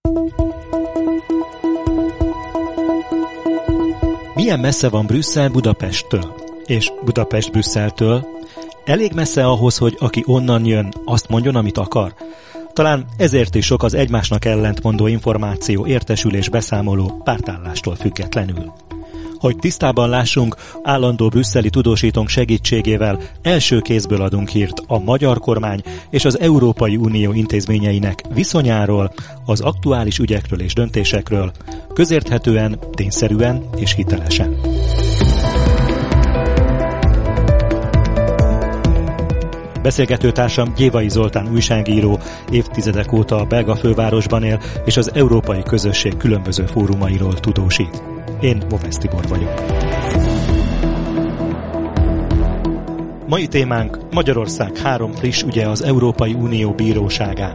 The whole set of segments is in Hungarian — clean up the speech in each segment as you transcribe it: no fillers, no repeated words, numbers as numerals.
Milyen messze van Brüsszel Budapesttől? És Budapest Brüsszeltől? Elég messze ahhoz, hogy aki onnan jön, azt mondjon, amit akar? Talán ezért is sok az egymásnak ellentmondó információ, értesülés, beszámoló pártállástól függetlenül. Hogy tisztában lássunk, állandó brüsszeli tudósítónk segítségével első kézből adunk hírt a magyar kormány és az Európai Unió intézményeinek viszonyáról, az aktuális ügyekről és döntésekről, közérthetően, tényszerűen és hitelesen. Beszélgetőtársam Gyévai Zoltán újságíró, évtizedek óta a belga fővárosban él, és az európai közösség különböző fórumairól tudósít. Én Movesz Tibor vagyok. Mai témánk Magyarország 3 friss ügye az Európai Unió bíróságán.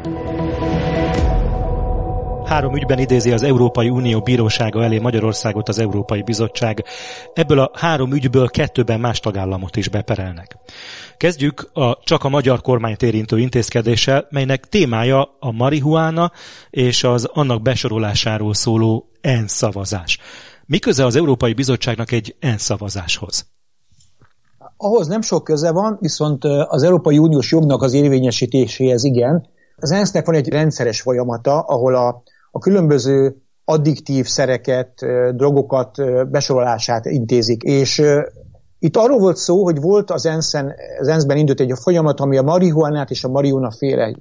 3 ügyben idézi az Európai Unió bírósága elé Magyarországot az Európai Bizottság. Ebből a 3 ügyből 2-ben más tagállamot is beperelnek. Kezdjük csak a magyar kormányt érintő intézkedéssel, melynek témája a marihuána és az annak besorolásáról szóló ENSZ szavazás. Mi köze az Európai Bizottságnak egy ENSZ szavazáshoz? Ahhoz nem sok köze van, viszont az Európai Uniós jognak az érvényesítéséhez igen. Az ENSZ-nek van egy rendszeres folyamata, ahol a különböző addiktív szereket, drogokat besorolását intézik. És itt arról volt szó, hogy volt az ENSZ-ben indult egy folyamat, ami a marihuánát és a marihuánaféle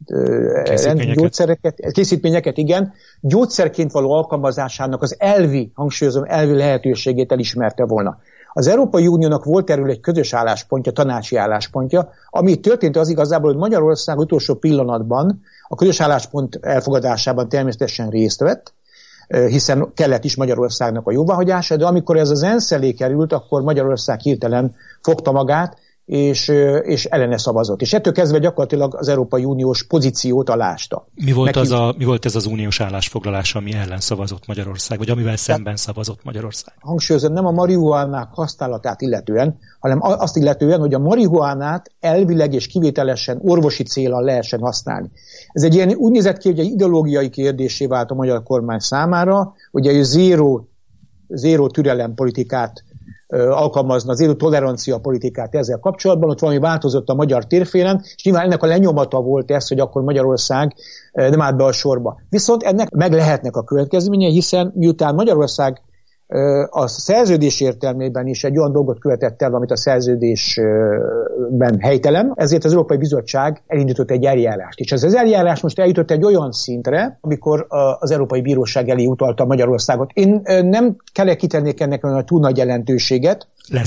készítményeket, igen, gyógyszerként való alkalmazásának az hangsúlyozom, elvi lehetőségét elismerte volna. Az Európai Uniónak volt erről egy közös álláspontja, tanácsi álláspontja, ami történt az igazából, hogy Magyarország utolsó pillanatban a közös álláspont elfogadásában természetesen részt vett, hiszen kellett is Magyarországnak a jóváhagyása, de amikor ez az ENSZ elé került, akkor Magyarország hirtelen fogta magát, és ellene szavazott. És ettől kezdve gyakorlatilag az Európai Uniós pozíciót alásta. Mi volt ez az uniós állásfoglalás, ami ellen szavazott Magyarország, vagy amivel szemben szavazott Magyarország? Hangsúlyozom, nem a marihuánák használatát illetően, hanem azt illetően, hogy a marihuánát elvileg és kivételesen orvosi céllal lehessen használni. Ez egy ilyen úgy nézett ki, hogy egy ideológiai kérdésé vált a magyar kormány számára, hogy a zéró türelem politikát alkalmazna, az élő tolerancia politikát ezzel kapcsolatban, ott valami változott a magyar térfélen, és nyilván ennek a lenyomata volt ez, hogy akkor Magyarország nem állt be a sorba. Viszont ennek meg lehetnek a következménye, hiszen miután Magyarország a szerződés értelmében is egy olyan dolgot követett el, amit a szerződésben helytelen, ezért az Európai Bizottság elindított egy eljárást. És ez az eljárás most eljutott egy olyan szintre, amikor az Európai Bíróság elé utalta Magyarországot. Én nem kell kitennék ennek a túl nagy jelentőséget.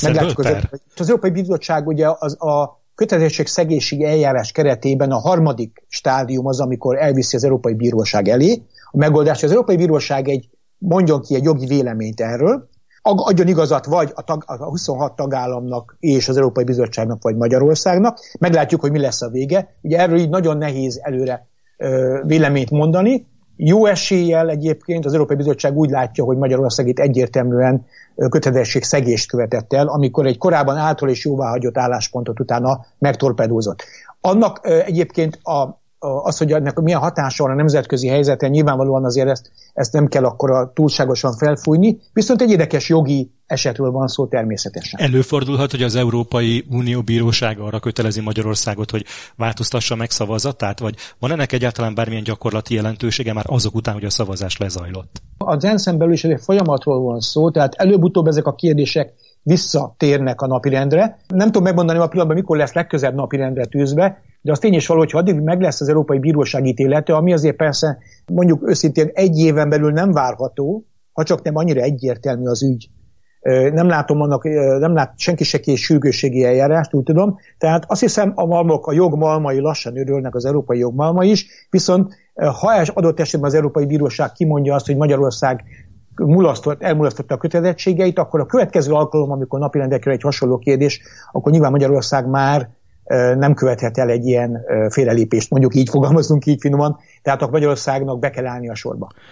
Az Európai Bizottság ugye a kötelezettségszegési eljárás keretében a 3. stádium az, amikor elviszi az Európai Bíróság elé. A megoldás, az Európai Bíróság mondjon ki egy jogi véleményt erről, adjon igazat vagy a 26 tagállamnak és az Európai Bizottságnak, vagy Magyarországnak. Meglátjuk, hogy mi lesz a vége. Ugye erről így nagyon nehéz előre véleményt mondani. Jó eséllyel egyébként az Európai Bizottság úgy látja, hogy Magyarország itt egyértelműen kötelezettségszegést követett el, amikor egy korábban által is jóváhagyott álláspontot utána megtorpedózott. Annak egyébként az, hogy ennek milyen hatása van a nemzetközi helyzeten, nyilvánvalóan azért ezt nem kell akkor túlságosan felfújni, viszont egy érdekes jogi esetről van szó természetesen. Előfordulhat, hogy az Európai Unió bírósága arra kötelezi Magyarországot, hogy változtassa meg szavazatát, vagy van ennek egyáltalán bármilyen gyakorlati jelentősége már azok után, hogy a szavazás lezajlott? Az ENSZ-en belül is egy folyamatról van szó, tehát előbb-utóbb ezek a kérdések visszatérnek a napirendre. Nem tudom megmondani a pillanatban, mikor lesz legközelebb napirendre tűzve, de az tény is való, hogy addig meg lesz az Európai Bíróság ítélete, ami azért persze mondjuk őszintén 1 éven belül nem várható, ha csak nem annyira egyértelmű az ügy. Nem lát senki se kész sürgősségi eljárást, úgy tudom. Tehát azt hiszem, a jog malmai lassan örülnek, az európai jog malmai is, viszont ha adott esetben az Európai Bíróság kimondja azt, hogy Magyarország elmulasztotta a kötelezettségeit, akkor a következő alkalom, amikor napirendre kerül egy hasonló kérdés, akkor nyilván Magyarország már nem követhet el egy ilyen félrelépést, mondjuk így fogalmazunk így finoman, tehát a Magyarországnak be kell állni a sorba.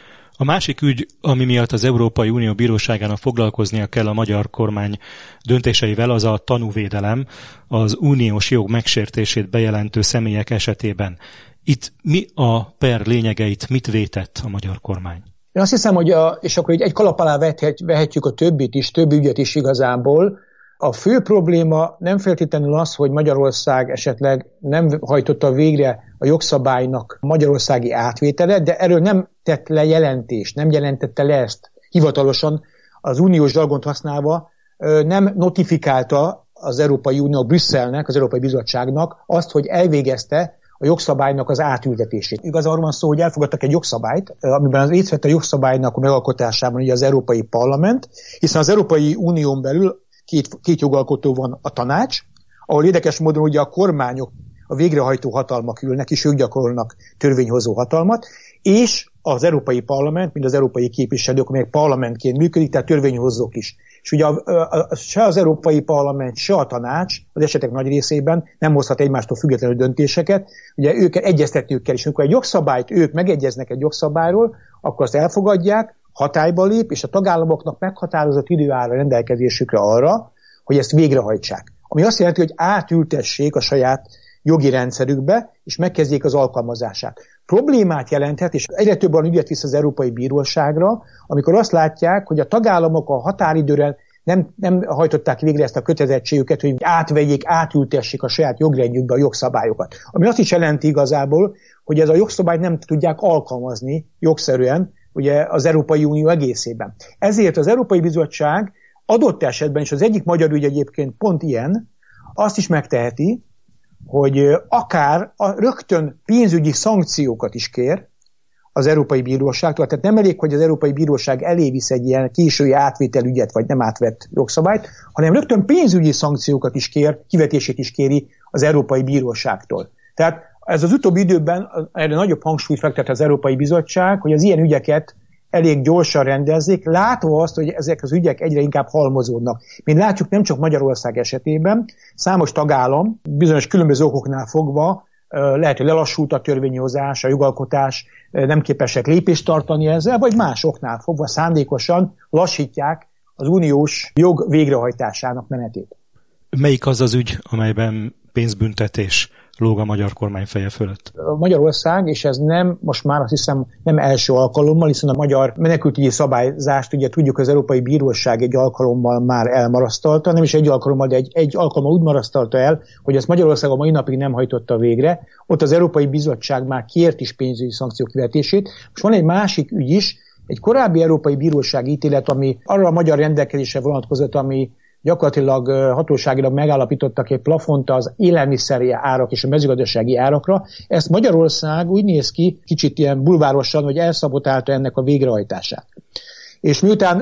A másik ügy, ami miatt az Európai Unió bíróságának foglalkoznia kell a magyar kormány döntéseivel, az a tanúvédelem az uniós jog megsértését bejelentő személyek esetében. Itt mi a per lényegeit, mit vétett a magyar kormány? Én azt hiszem, hogy és akkor egy kalap alá vehetjük a többit is, több ügyet is igazából. A fő probléma nem feltétlenül az, hogy Magyarország esetleg nem hajtotta végre a jogszabálynak magyarországi átvételet, de erről nem tett le jelentést, nem jelentette le ezt hivatalosan, az uniós zsargont használva, nem notifikálta az Európai Unió Brüsszelnek, az Európai Bizottságnak azt, hogy elvégezte a jogszabálynak az átültetését. Igaz, arról van szó, hogy elfogadtak egy jogszabályt, amiben az részt vett a jogszabálynak a megalkotásában ugye az Európai Parlament, hiszen az Európai Unión belül két jogalkotó van, a tanács, ahol érdekes módon ugye a kormányok, a végrehajtó hatalmak ülnek, és ők gyakorolnak törvényhozó hatalmat, és az Európai Parlament, mint az európai képviselők, amelyek parlamentként működik, tehát törvényhozók is. És ugye se az Európai Parlament, se a tanács az esetek nagy részében nem hozhat egymástól függetlenül döntéseket. Ugye őket egyeztetniük kell, és amikor egy jogszabályt, ők megegyeznek egy jogszabályról, akkor azt elfogadják, hatályba lép, és a tagállamoknak meghatározott idő áll a rendelkezésükre arra, hogy ezt végrehajtsák. Ami azt jelenti, hogy átültessék a saját jogi rendszerükbe, és megkezdjék az alkalmazását. Problémát jelenthet, és egyre több olyan ügyet visz az Európai Bíróságra, amikor azt látják, hogy a tagállamok a határidőre nem hajtották végre ezt a kötelezettségüket, hogy átvegyék, átültessék a saját jogrendjükbe a jogszabályokat. Ami azt is jelenti igazából, hogy ez a jogszabályt nem tudják alkalmazni jogszerűen, ugye az Európai Unió egészében. Ezért az Európai Bizottság adott esetben, és az egyik magyar ügy egyébként pont ilyen, azt is megteheti, hogy akár rögtön pénzügyi szankciókat is kér az Európai Bíróságtól. Tehát nem elég, hogy az Európai Bíróság elé visz egy ilyen késői átvételügyet, vagy nem átvett jogszabályt, hanem rögtön pénzügyi szankciókat is kér, kivetését is kéri az Európai Bíróságtól. Tehát ez az utóbbi időben erre nagyobb hangsúlyt fektet az Európai Bizottság, hogy az ilyen ügyeket elég gyorsan rendezzék, látva azt, hogy ezek az ügyek egyre inkább halmozódnak. Mint látjuk, nem csak Magyarország esetében, számos tagállam bizonyos különböző okoknál fogva lehet, hogy lelassult a törvényhozás, a jogalkotás, nem képesek lépést tartani ezzel, vagy más oknál fogva szándékosan lassítják az uniós jog végrehajtásának menetét. Melyik az az ügy, amelyben pénzbüntetés lóg a magyar kormány feje fölött? Magyarország, és ez nem, most már azt hiszem nem első alkalommal, hiszen a magyar menekültügyi szabályzást, ugye tudjuk, az Európai Bíróság egy alkalommal már elmarasztalta, nem is egy alkalommal, de egy alkalommal úgy marasztalta el, hogy ezt Magyarország a mai napig nem hajtotta végre. Ott az Európai Bizottság már kért is pénzügyi szankciók kivetését. Most van egy másik ügy is, egy korábbi Európai Bíróság ítélet, ami arra a magyar rendelkezésre vonatkozott, ami gyakorlatilag hatóságilag megállapítottak egy plafont az élelmiszeri árak és a mezőgazdasági árakra. Ezt Magyarország úgy néz ki, kicsit ilyen bulvárosan, hogy elszabotálta ennek a végrehajtását. És miután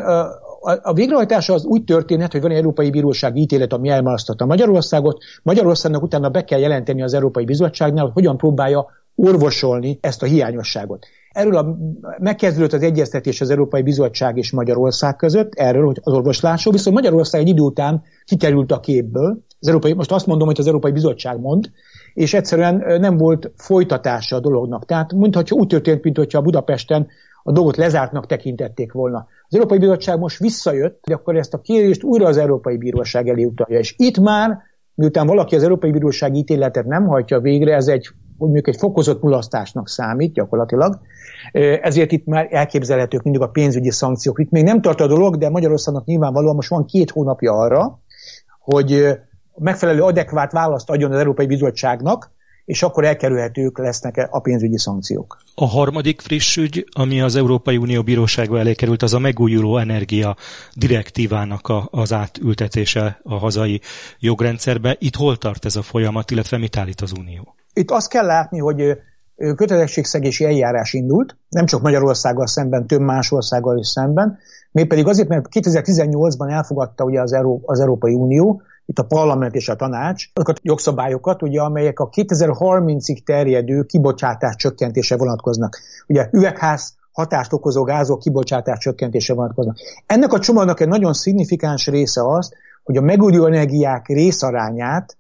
a végrehajtása az úgy történhet, hogy van egy Európai Bíróság ítélet, ami elmarasztalta Magyarországot, Magyarországnak utána be kell jelenteni az Európai Bizottságnál, hogy hogyan próbálja orvosolni ezt a hiányosságot. Erről megkezdődött az egyeztetés az Európai Bizottság és Magyarország között, erről, hogy az orvoslásról, viszont Magyarország egy idő után kikerült a képből. Most azt mondom, hogy az Európai Bizottság mond, és egyszerűen nem volt folytatása a dolognak. Tehát mintha úgy történt, mintha Budapesten a dolgot lezártnak tekintették volna. Az Európai Bizottság most visszajött, hogy akkor ezt a kérést újra az Európai Bíróság elé utalja. És itt már, miután valaki az Európai Bíróság ítéletet nem hajtja végre, ez egy fokozott mulasztásnak számít gyakorlatilag. Ezért itt már elképzelhetők mindig a pénzügyi szankciók. Itt még nem tart a dolog, de Magyarországnak nyilvánvalóan most van 2 hónapja arra, hogy megfelelő adekvát választ adjon az Európai Bizottságnak, és akkor elkerülhetők lesznek a pénzügyi szankciók. A harmadik friss ügy, ami az Európai Unió bírósága elé került, az a megújuló energia direktívának az átültetése a hazai jogrendszerbe. Itt hol tart ez a folyamat, illetve mit állít az Unió? Itt azt kell látni, hogy kötelezettségszegési eljárás indult, nem csak Magyarországgal szemben, több más országgal is szemben, mégpedig azért, mert 2018-ban elfogadta ugye az Európai Unió, itt a parlament és a tanács, azokat a jogszabályokat, ugye, amelyek a 2030-ig terjedő kibocsátás csökkentése vonatkoznak. Ugye üvegház hatást okozó gázok kibocsátás csökkentése vonatkoznak. Ennek a csomagnak egy nagyon szignifikáns része az, hogy a megújuló energiák részarányát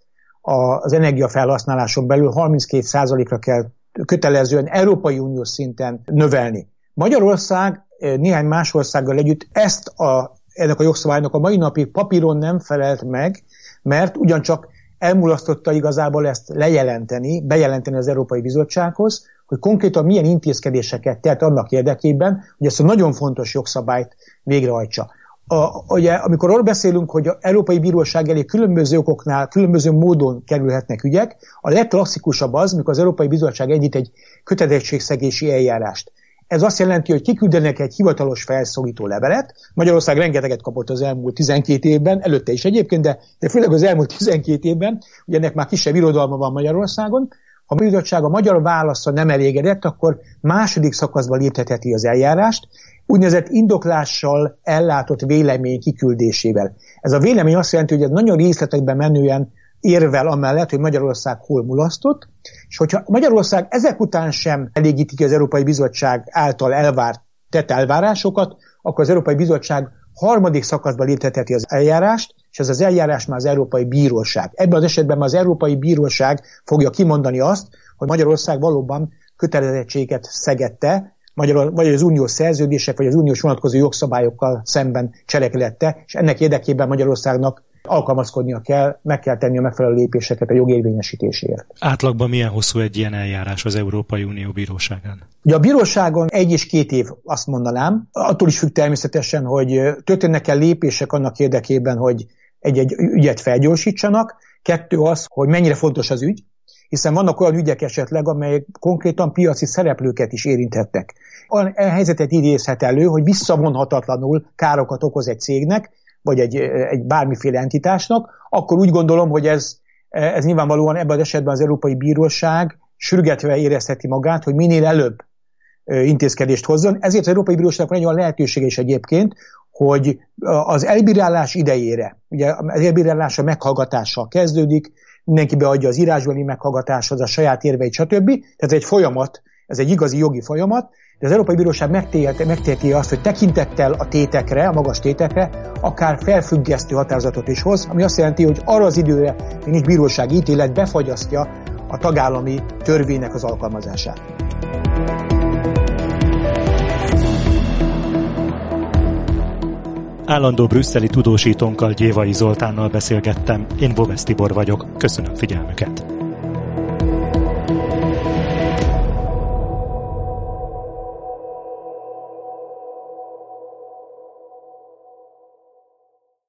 az energiafelhasználáson belül 32%-ra kell kötelezően Európai Uniós szinten növelni. Magyarország néhány más országgal együtt ennek a jogszabálynak a mai napig papíron nem felelt meg, mert ugyancsak elmulasztotta igazából ezt bejelenteni az Európai Bizottsághoz, hogy konkrétan milyen intézkedéseket tett annak érdekében, hogy ezt a nagyon fontos jogszabályt végrehajtsa. Ugye, amikor arról beszélünk, hogy az Európai Bíróság elé különböző okoknál, különböző módon kerülhetnek ügyek, a legklasszikusabb az, amikor az Európai Bizottság indít egy kötelezettségszegési eljárást. Ez azt jelenti, hogy kiküldenek egy hivatalos felszólító levelet. Magyarország rengeteget kapott az elmúlt 12 évben, előtte is egyébként, de főleg az elmúlt 12 évben, ugye ennek már kisebb irodalma van Magyarországon. Ha a bizottság a magyar válasza nem elégedett, akkor második szakaszba léptetheti az eljárást, úgynevezett indoklással ellátott vélemény kiküldésével. Ez a vélemény azt jelenti, hogy ez nagyon részletekben menően érvel amellett, hogy Magyarország hol mulasztott, és hogyha Magyarország ezek után sem elégíti ki az Európai Bizottság által tett elvárásokat, akkor az Európai Bizottság harmadik szakaszba léptetheti az eljárást, és ez az eljárás már az Európai Bíróság. Ebben az esetben már az Európai Bíróság fogja kimondani azt, hogy Magyarország valóban kötelezettséget szegette, vagy az uniós szerződések, vagy az uniós vonatkozó jogszabályokkal szemben cselekedette, és ennek érdekében Magyarországnak alkalmazkodnia kell, meg kell tenni a megfelelő lépéseket a jogérvényesítéséért. Átlagban milyen hosszú egy ilyen eljárás az Európai Unió bíróságán? Ugye a bíróságon 1 és 2 év, azt mondanám. Attól is függ természetesen, hogy történnek-e lépések annak érdekében, hogy egy ügyet felgyorsítsanak. 2 az, hogy mennyire fontos az ügy, hiszen vannak olyan ügyek esetleg, amelyek konkrétan piaci szereplőket is érinthetnek. Olyan helyzetet idézhet elő, hogy visszavonhatatlanul károkat okoz egy cégnek, vagy egy bármiféle entitásnak, akkor úgy gondolom, hogy ez nyilvánvalóan ebben az esetben az Európai Bíróság sürgetve érezheti magát, hogy minél előbb intézkedést hozzon. Ezért az Európai Bíróságnak van egy olyan lehetősége is egyébként, hogy az elbírálás idejére, ugye az elbírálás a meghallgatással kezdődik, mindenki beadja az írásbeli meghallgatáshoz a saját érveit, stb. Tehát egy folyamat, ez egy igazi jogi folyamat, de az Európai Bíróság megteheti azt, hogy tekintettel a tétekre, a magas tétekre, akár felfüggesztő határozatot is hoz, ami azt jelenti, hogy arra az időre nincs bírósági ítélet, befagyasztja a tagállami törvénynek az alkalmazását. Állandó brüsszeli tudósítónkkal, Gyévai Zoltánnal beszélgettem, én Bovesz Tibor vagyok, köszönöm figyelmüket.